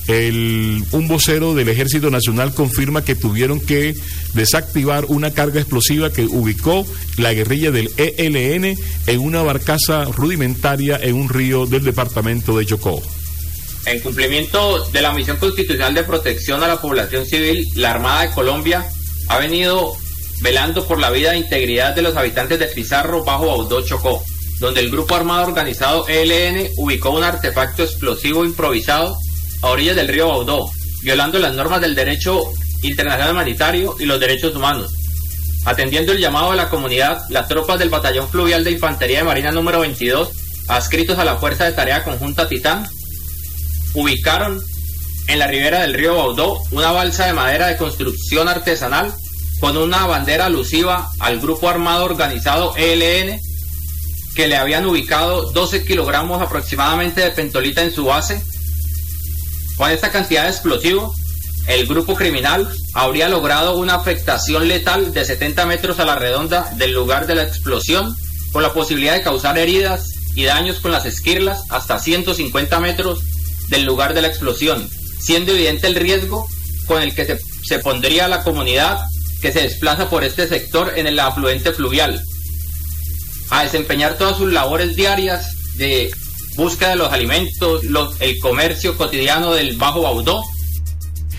Un vocero del Ejército Nacional confirma que tuvieron que desactivar una carga explosiva que ubicó la guerrilla del ELN en una barcaza rudimentaria en un río del departamento de Chocó. En cumplimiento de la misión constitucional de protección a la población civil, la Armada de Colombia ha venido velando por la vida e integridad de los habitantes de Pizarro, Bajo Baudó, Chocó, donde el grupo armado organizado ELN ubicó un artefacto explosivo improvisado a orillas del río Baudó, violando las normas del derecho internacional humanitario y los derechos humanos. Atendiendo el llamado de la comunidad, las tropas del Batallón Fluvial de Infantería de Marina número 22, adscritos a la Fuerza de Tarea Conjunta Titán, ubicaron en la ribera del río Baudó una balsa de madera de construcción artesanal con una bandera alusiva al grupo armado organizado ELN, que le habían ubicado 12 kilogramos aproximadamente de pentolita en su base. Con esta cantidad de explosivos, el grupo criminal habría logrado una afectación letal de 70 metros a la redonda del lugar de la explosión, con la posibilidad de causar heridas y daños con las esquirlas hasta 150 metros del lugar de la explosión, siendo evidente el riesgo con el que se pondría la comunidad que se desplaza por este sector en el afluente fluvial a desempeñar todas sus labores diarias de búsqueda de los alimentos, el comercio cotidiano del Bajo Baudó,